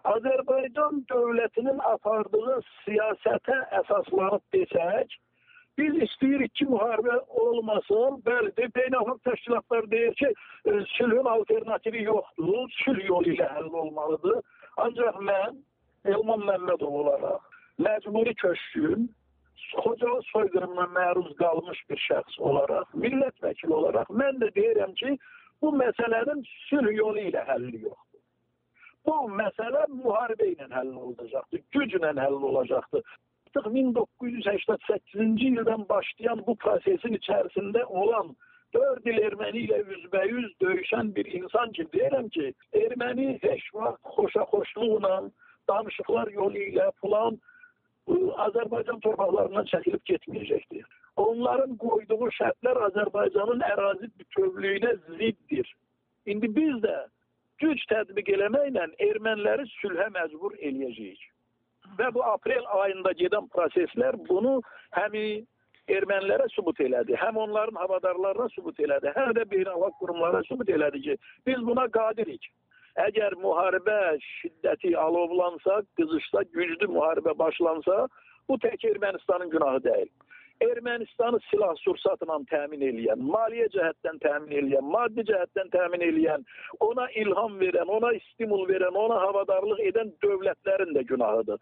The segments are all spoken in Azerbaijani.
Azərbaycan dövlətinin apardığı siyasətə əsaslanıb desək, biz istəyirik ki, müharibə olmasın. Bəli, beynəlxalq təşkilatlar deyir ki, sülhün alternativi yoxdur, sülh yolu ilə həll olmalıdır. Ancaq mən, Elman Məmmədov olaraq, məcburi köçkün, Xocalı soyqırımına məruz qalmış bir şəxs olaraq, millət vəkili olaraq, mən də deyirəm ki, bu məsələnin sülh yolu ilə həlli yoxdur. Bu məsələ müharibə ilə həll olacaqdır, güclə həll olacaqdır. Artıq 1988-ci ildən başlayan bu prosesin içərisində olan 4 il erməni ilə üzbəyüz döyüşən bir insan ki, deyirəm ki, erməni heç vaxt xoşaxoşluqla, danışıqlar yolu ilə falan Azərbaycan torpaqlarından çəkilib getməyəcəkdir. Onların qoyduğu şərtlər Azərbaycanın ərazi bütövlüyünə ziddir. İndi biz də güc tətbiq eləməklə erməniləri sülhə məcbur eləyəcəyik. Və bu aprel ayında gedən proseslər bunu həm ermənilərə sübut elədi, həm onların havadarlarına sübut elədi, həm də beynəlxalq qurumlara sübut elədi ki, biz buna qadirik. Əgər müharibə şiddəti alovlansa, qızışsa, güclü müharibə başlansa, bu tək Ermənistanın günahı deyil. Ermənistanı silah-sursatla təmin eləyən, maliyyə cəhətdən təmin eləyən, maddi cəhətdən təmin eləyən, ona ilham verən, ona stimul verən, ona havadarlıq edən dövlətlərin də günahıdır.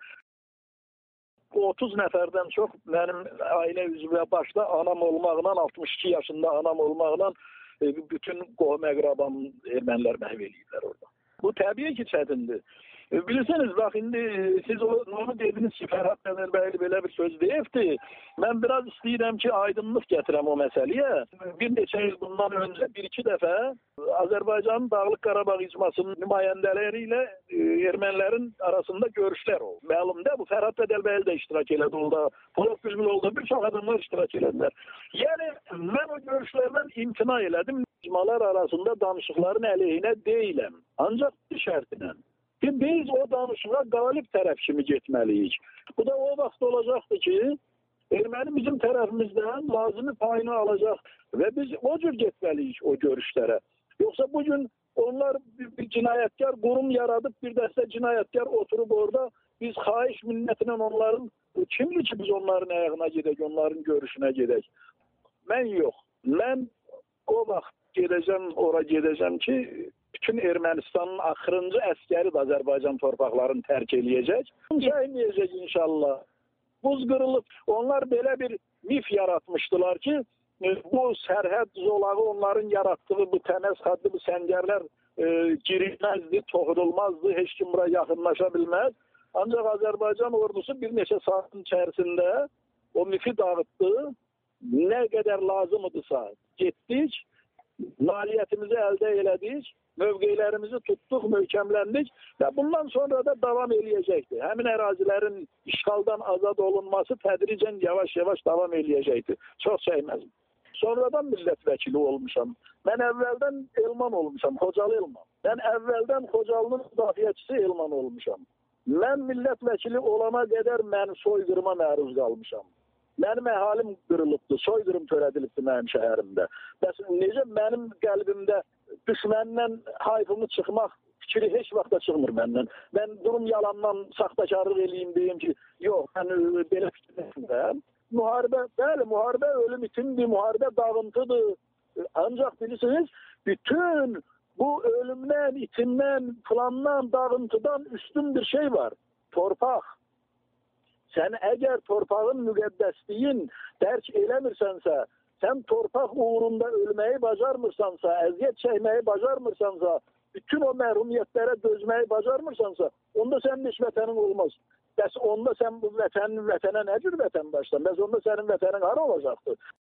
30 nəfərdən çox mənim ailə üzvü başda anam olmaqla, 62 yaşında anam olmaqla bütün qohum-əqrabam ermənilər məhv eləyirlər orada. Bu təbii ki, çətindir. Bilirsiniz, bax, indi siz onu dediniz ki, Fərhad Dəmirбəyli belə bir söz deyibdi. Mən biraz istəyirəm ki, aydınlıq gətirəm o məsələyə. Bir neçə il bundan öncə 1-2 dəfə Azərbaycanın Dağlıq Qarabağ icmasının nümayəndələri ilə ermənilərin arasında görüşlər oldu. Məlumdur, bu Fərhad Dəmirбəyli də iştirak elədi orada. Polad Güzgüloğlu bir çox adamlar iştirak elədilər. Yəni, mən o görüşlərdən imtina elədim. İcmalar arasında danışıqların əleyhinə deyiləm. Ancaq bir şərtinə. Biz o danışığa qalib tərəf kimi getməliyik. Bu da o vaxt olacaqdır ki, erməni bizim tərəfimizdən lazımi payını alacaq və biz o cür getməliyik o görüşlərə. Yoxsa bugün onlar bir cinayətkar qurum yaradıb, bir dəstə cinayətkar oturub orada, biz xahiş minnətinə onların, kimdir ki biz onların ayağına gedək, onların görüşünə gedək? Mən yox. Mən o vaxt ora gedəcəm ki, bütün Ermənistanın axırıncı əskəri də Azərbaycan torpaqlarını tərk eləyəcək. Çəyməyəcək inşallah. Buz qırılıb. Onlar belə bir mif yaratmışdılar ki, bu sərhəd zolağı onların yaratdığı bu təməz xaddi, bu səngərlər girilməzdi, toxunulmazdı, heç kim bura yaxınlaşa bilməz. Ancaq Azərbaycan ordusu bir neçə saatin içərisində o mifi dağıtdı. Nə qədər lazımıdırsa getdik, nailiyyətimizi əldə elədik, mövqelərimizi tutduq, möhkəmləndik və bundan sonra da davam eləyəcəkdir. Həmin ərazilərin işğaldan azad olunması tədricən yavaş-yavaş davam eləyəcəkdir. Çox çəkməzim. Sonradan millət vəkili olmuşam. Mən əvvəldən Elman olmuşam, Xocalı Elman. Mən əvvəldən Xocalının müdafiəçisi Elman olmuşam. Mən millət vəkili olana qədər mən soyqırıma məruz qalmışam. Mənim əhalim qırılıbdır, soyqırım törədilibdir mənim şəhərimdə. Bəs necə mənim qəlbimdə düşməndən hayfımı çıxmaq fikri heç vaxtda çıxmır məndən. Mən durum yalandan saxtakarlıq eləyim, deyim ki, yox, mən belə fikirləşmirəm. Müharibə, bəli, müharibə ölüm itimdir, müharibə dağıntıdır. Ancaq bilirsiniz, bütün bu ölümdən, itimdən, plandan, dağıntıdan üstün bir şey var. Torpaq. Sən əgər torpağın müqəddəsliyin dərk eləmirsənsə, sən torpaq uğrunda ölməyi bacarmırsansa, əziyyət çəkməyi bacarmırsansa, bütün o məhrumiyyətlərə dözməyi bacarmırsansa, onda sənin heç vətənin olmaz. Bəs onda sən bu vətənə nə cür vətən başlan? Bəs onda sənin vətənin hara olacaqdır?